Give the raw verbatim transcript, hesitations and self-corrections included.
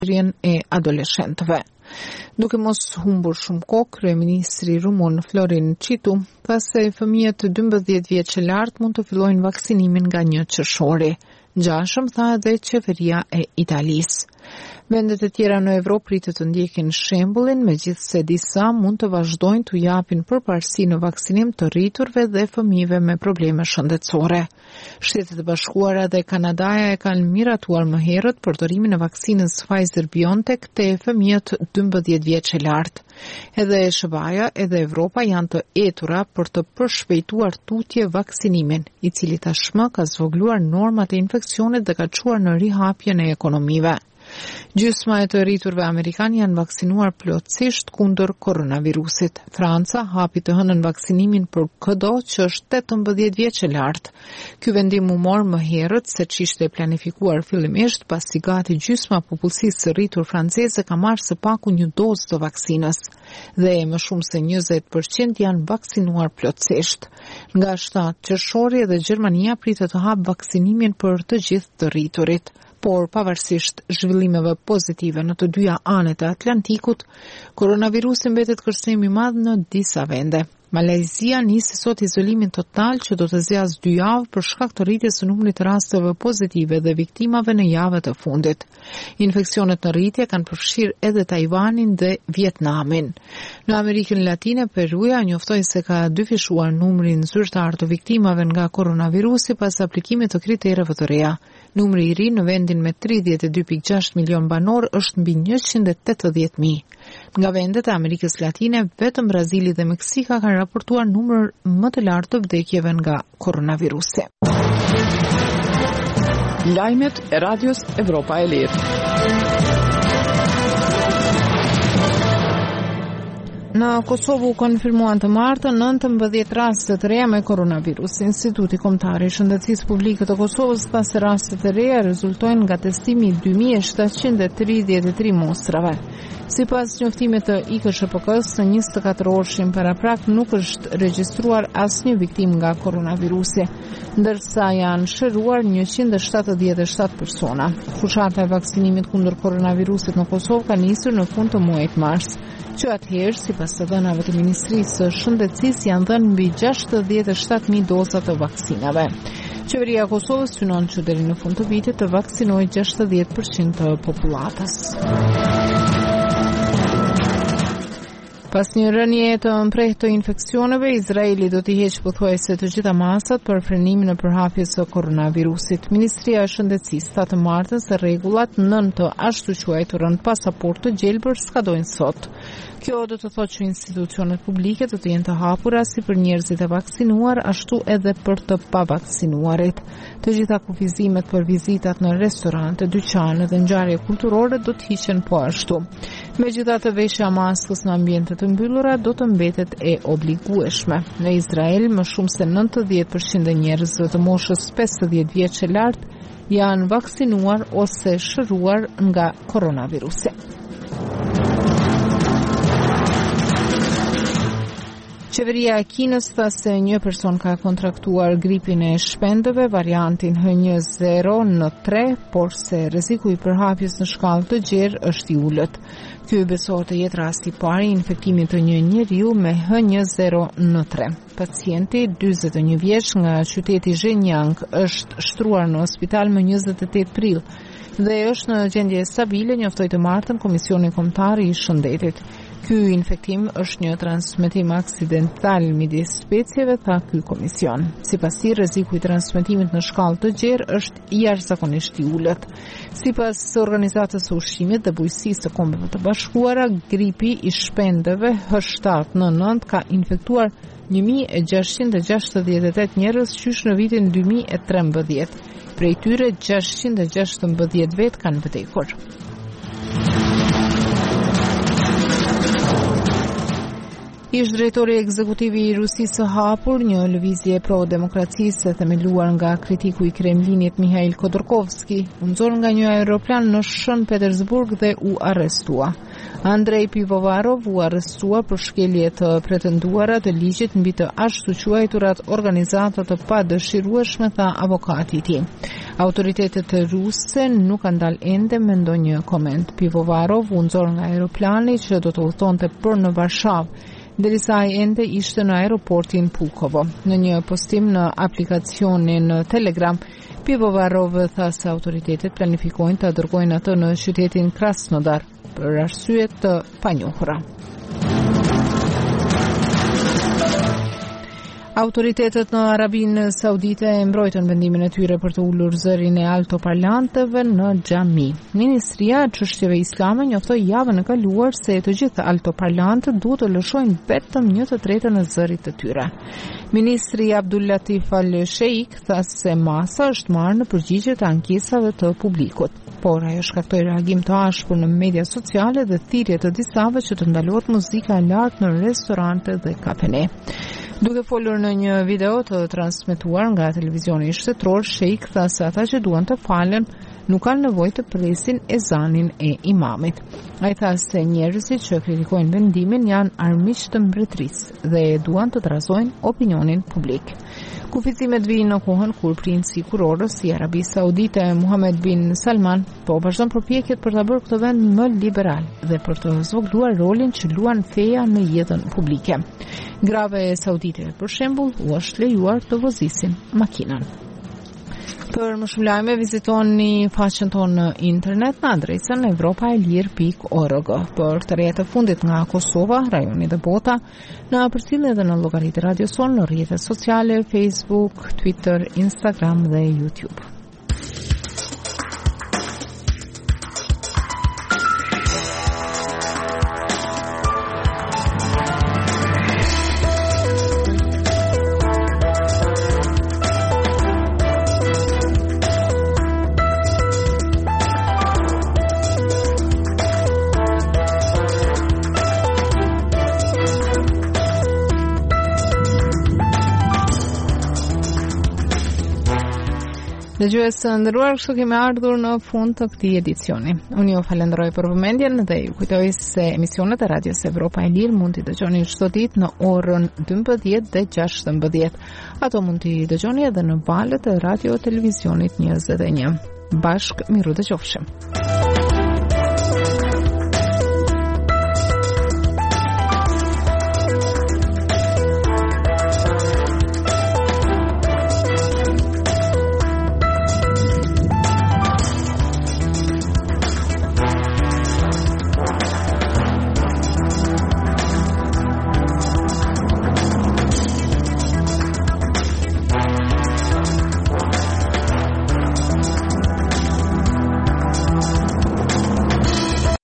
e adoleshentëve. Duke mos humbur shumë kohë, kryeministri rumun Florin Citu tha se fëmijët dymbëdhjetë vjeç e lartë mund të fillojnë vaksinimin nga një qershori. Gjashëm tha edhe qeveria e Italisë. Vendet e tjera në Evropë pritet të ndjekin shembullin, megjithse disa mund të vazhdojnë të japin përparësi në vaksinim të rriturve dhe fëmijëve me probleme shëndetësore. Shtetet e Bashkuara dhe Kanadaja e kanë miratuar më herët përdorimin e vaksinës Pfizer-BioNTech te fëmijët dymbëdhjetë vjeç e lartë. Edhe E S H B-ja edhe Evropa janë të etura për të përshpejtuar tutje vaksinimin, i cili tashmë ka zvogluar normat e infeksionit dhe ka çuar në rihapjen e ekonomive. Gjysma e të rriturve amerikanë janë vaksinuar plotësisht kundër koronavirusit. Franca hapi të hënën vaksinimin për çdo që është tetëmbëdhjetë vjeç e lartë. Ky vendim u mor më herët se ç'ishte planifikuar fillimisht, pasi gati gjysma e popullsisë së rritur franceze ka marrë së paku një dozë të vaksinës dhe më shumë se njëzet përqind janë vaksinuar plotësisht. Nga shtatë qershori edhe Gjermania pritet të hapë vaksinimin për të gjithë të rriturit. Por pavarësisht zhvillimeve pozitive në të dyja anet e Atlantikut, koronavirusi mbetet kërcënim i madh në disa vende. Malajzia nisi sot izolimin total që do të zjas dy javë për shkak të rritjes së numrit të rasteve pozitive dhe viktimave në javët e fundit. Infeksionet në rritje kanë përfshirë edhe Tajvanin dhe Vietnamin. Në Amerikën Latine, Peruja njoftoi se ka dyfishuar numrin zyrtar të viktimave nga koronavirusi pas aplikimit të kritereve të reja. Numri i ri në vendin me tridhjetë e dy pikë gjashtë milion banor është mbi njëqind e tetëdhjetë mijë. Nga vendet e Amerikës Latine, vetëm Brazili dhe Meksika kanë raportuar numër më të lartë të vdekjeve nga koronavirusi. Lajmet e Radios Evropa e Lirë. Në Kosovë u konfirmuan të martën nëntëmbëdhjetë raste të reja me koronavirus. Instituti Kombëtar i Shëndetësisë Publike të Kosovës tha se rastet e reja rezultojnë nga testimi i dy mijë e shtatëqind e tridhjetë e tre mostrave. Sipas njoftimit të I K S H P K-s, në njëzet e katër orëshin paraprak nuk është regjistruar asnjë viktim nga koronavirusi, ndërsa janë shëruar njëqind e shtatëdhjetë e shtatë persona. Fushata e vaksinimit kundër koronavirusit në Kosovë ka nisur në fund të muajit mars, që atëherë, sipas të dhënave të Ministrisë së Shëndetësisë, janë dhënë mbi gjashtëdhjetë e shtatë mijë doza të vaksinave. Qeveria e Kosovës synon që deri në fund të vitit të vaksinojë gjashtëdhjetë përqind të popullatës. Pas një rënje të mprehtë të infeksioneve, Izraeli do t'i heqë pothuajse të gjitha masat për frenimin e përhapjes së koronavirusit. Ministria e Shëndetësisë tha të martën se rregullat nën të ashtu quajturën pasaport të gjelbër skadojnë sot. Kjo do të thotë që institucionet publike do të jenë të hapura si për njerëzit e vaksinuar, ashtu edhe për të pavaksinuarit. Të gjitha kufizimet për vizitat në restorante, dyqane dhe ngjarje kulturore do të hiqen po ashtu. Megjithatë, veshja e maskës në ambiente të mbyllura do të mbetet e obligueshme. Në Izrael, më shumë se nëntëdhjetë përqind e njerëzve të moshës pesëdhjetë vjeç e lartë janë vaksinuar ose shëruar nga koronavirusi. Qeveria e Kinës tha se një person ka kontraktuar gripin e shpendëve, variantin H një zero N tre, por se rreziku i përhapjes në shkallë të gjerë është i ulët. Ky besohet të jetë rasti i parë i infektimit të një njeriu me H një zero N tre. Pacienti, dyzet e një vjeç nga qyteti Zhejiang, është shtruar në spital më njëzet e tetë prill dhe është në gjendje stabile, njoftoi të martën Komisioni Kombëtar i Shëndetit. Ky infektim është një transmetim aksidental midis specieve, tha ky komision. Sipas tij, rreziku i transmetimit në shkallë të gjerë është jashtëzakonisht i ulët. Sipas Organizatës së Ushqimit dhe Bujqësisë së Kombeve të Bashkuara, gripi i shpendëve H shtat N nëntë ka infektuar një mijë e gjashtëqind e gjashtëdhjetë e tetë njerëz qysh në vitin dy mijë e trembëdhjetë. Prej tyre gjashtëqind e gjashtëmbëdhjetë vetë kanë vdekur. Ish drejtori ekzekutivi i Rusisë së hapur, një lëvizje pro-demokracisë themeluar nga kritiku i Kremlinit Mikhail Khodorkovski, u nxor nga një aeroplan në Shën Petersburg dhe u arrestua. Andrei Pivovarov u arrestua për shkelje të pretenduara të ligjit mbi të ashtu quajturat organizata të padëshirueshme, tha avokati i tij. Autoritetet ruse nuk kanë dalë ende me ndonjë koment. Pivovarov u nxor nga aeroplani që do të udhëtonte për në Varshavë, derisa ai ende ishte në aeroportin Pukovo. Në një postim në aplikacionin Telegram, Pivovarov tha se autoritetet planifikojnë të dërgojnë atë në qytetin Krasnodar për arsye të panjohura. Autoritetet në Arabinë Saudite e mbrojtën vendimin e tyre për të ulur zërin e altoparlanteve në xhami. Ministria e Çështjeve Islame njoftoi javën e kaluar se të gjithë altoparlantët duhet të lëshojnë vetëm një të tretën e zërit të tyre. Ministri Abdul Latif Al-Sheikh tha se masa është marrë në përgjigje të ankesave të publikut, por ajo shkaktoi reagim të ashpër në media sociale dhe thirrje të disave që të ndalohet muzika e lartë në restorante dhe kafene. Duke folur në një video të transmetuar nga televizioni shtetëror, Sheikh tha se ata që duan të falen nuk kanë nevojë të presin ezanin e imamit. Ai tha se njerëzit që kritikojnë vendimin janë armiq të mbretërisë dhe duan të trazojnë opinionin publik. Kufizimet vijnë në kohën kur princi i kurorës i Arabisë Saudite Mohammed bin Salman po vazhdon përpjekjet për ta bërë këtë vend më liberal dhe për të zvogëluar rolin që luan feja në jetën publike. Grave saudite, për shembull, u është lejuar të vozisin makinën. Për më shumë lajme, vizitoni faqen tonë në internet në adresën evropaelir pikë org. Për të rrjetet e fundit nga Kosova, rajoni dhe bota, në përcjellje dhe në llogaritë Radio Son në rrjetet sociale, Facebook, Twitter, Instagram dhe YouTube. Dëgjues të nderuar, kështu kemi ardhur në fund të këtij edicioni. Unë ju falenderoj për vëmendjen dhe ju kujtoj se emisionet e Radios Evropa e Lirë mund t'i dëgjoni çdo ditë në orën dymbëdhjetë dhe gjashtëmbëdhjetë. Ato mund t'i dëgjoni edhe në valët e radio televizionit njëzet e një. Bashk miru dëgjofshim.